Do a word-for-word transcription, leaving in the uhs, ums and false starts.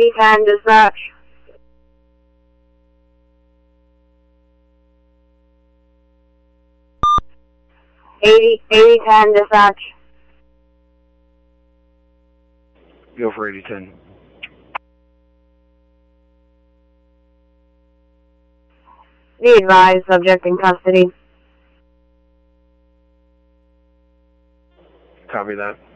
eighty ten dispatch. eighty, eighty ten dispatch. Go for eighty ten. Be advised, subject in custody. Copy that.